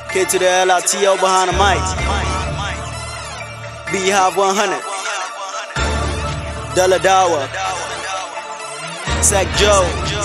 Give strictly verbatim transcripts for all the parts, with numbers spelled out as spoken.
K to the L I T O behind the mic. Beehive one hundred. Della Dawa. Sack Joe.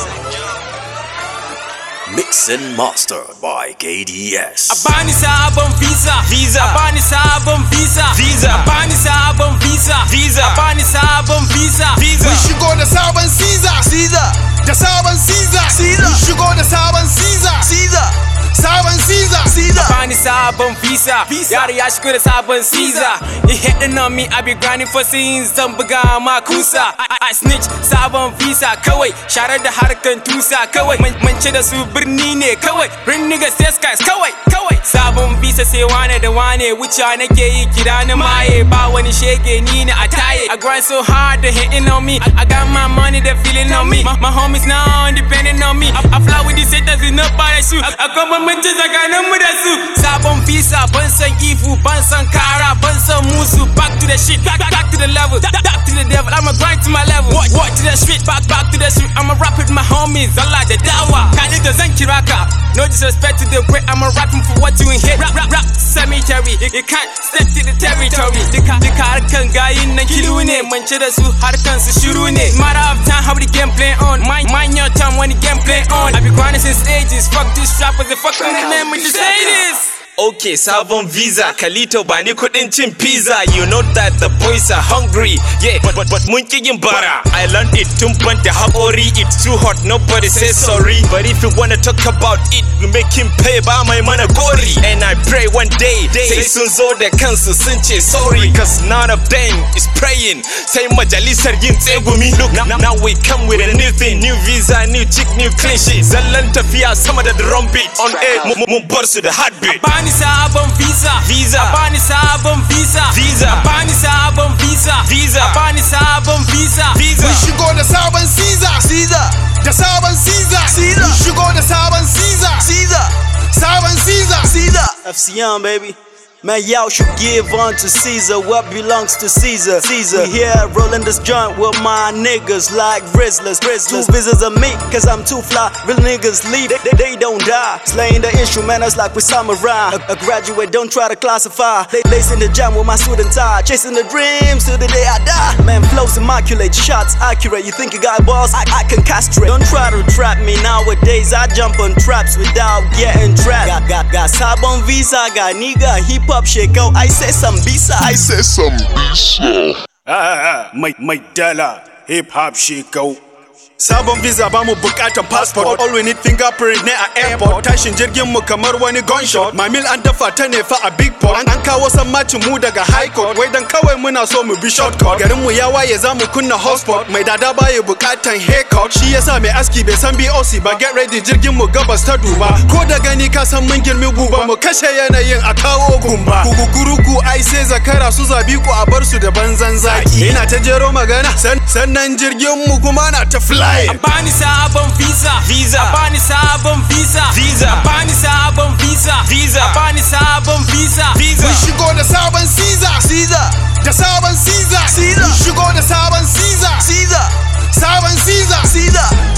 Mix and mastered by K D S. Abani sabon visa, visa. Abani sabon visa, visa. Abani sabon visa, visa. Abani sabon visa, visa. We shigo da sabon Caesar, Caesar. da sabon Caesar, Caesar. We shigo da sabon Caesar, Caesar. sabon Caesar, Caesar. Abani sabon visa, yara ya shigo da sabon Caesar. You hitting on me, I be grinding for scenes. Zan buga ma kusa. I, I, I snitch sabon visa kawai. Share da harkan tusa kawai. Mance da su birni ne kawai. Rin niggas say skies kawai, kawai. Sabon visa sai wane da wane. Wuce nake yi kira na maye. Ba wani shege ni na ataye. I grind so hard, they hitting on me. I, I got my money, they feeling on me. My, my homies now depending on me. I, I fly with these haters in a parachute. I, I come mance tsakanin mu da su. Sabon visa, ban san ifu, ban san kara, ban san musu. Back to the shit, back, back to the level, back, back to the devil. I'ma grind to my level. What, what to the street, back, back to the street. I'ma rap with my homies, Allah da dawa. Kani da zan kira ka. No disrespect to the great, I'ma rapping for what you inherit. Rap, rap, rap, cemetery. You, you can't step to the territory. Dika, dika harkan gayin nan kilu ne. Mance da su harkan su shiru ne. Matter of time, how the game play on. Mind, mind your time when the game play on. I be grinding since ages. Fuck this rappers, the fuck on the name when you say this. Okay, sabon visa, Kalito bani kudin cin pizza. You know that the boys are hungry. Yeah, but but but mun ki yin bara. I learned it tun ban da haƙori. It's too hot, nobody say sorry. But if you wanna talk about it, we make him pay ba mai mana gori. And I pray one day, sai sun zo da kansu sun ce sorry. Cause none of them is praying. Sai majalisar yin tsegumi. Look, now, now we come with a new thing. New visa, new chick, new clean shit. Zallan tafiya sama da drum beat. On air, mun bar su da heartbeat. Abani sabon visa, visa. Abani sabon visa, visa. Abani sabon visa, visa. Abani sabon visa, visa. We shigo da sabon Caesar, Caesar. da sabon Caesar, Caesar. We shigo da sabon Caesar, Caesar. sabon Caesar, Caesar. F C M, baby. Man, y'all should give unto Caesar what belongs to Caesar. Caesar. We here rolling this joint with my niggas like Rizzlers. Two visits of me, cause I'm too fly. Real niggas leave, they, they, they don't die. Slaying the instrumentals like we samurai. A, a graduate, don't try to classify. They lacing the jam with my suit and tie. Chasing the dreams till the day I die. Man, flows immaculate, shots accurate. You think you got balls? I, I can castrate. Don't try to trap me nowadays. I jump on traps without getting trapped. Got, got, got sabon visa, got nigga, hip hop shake out. I say some bisa. I say some bisa. Ah, my, my dollar, hip hop shake out. Sabon visa ba mu bukatan passport. All we need fingerprint ne a airport. Tashin jirgin mu kamar wani gunshot. Mamil an dafa ta ne fa a big pot. An kawo sammacin mu daga high court. Wai dan kawai muna so mu bi shortcut. Garin mu ya waye za mu kunna hotspot. Mai dada baya bukatan haircut. Shi yasa mai aski bai san B O C ba. Get ready jirgin mu gabas ta duba. Ko da gani ka san mun girmi buba. Mu kashe yanayin a kawo gumba. Kukukuruku ai sai zakara su zabi ku a bar su da banzan zaki. Ina ta jero magana sannan jirgin mu kuma na ta fly. Abani sabon visa, visa. Abani sabon visa, visa. Abani sabon visa, visa. Abani sabon visa, visa. We shigo da sabon Caesar, Caesar. da sabon Caesar, Caesar. We shigo da sabon Caesar, Caesar. sabon Caesar, Caesar.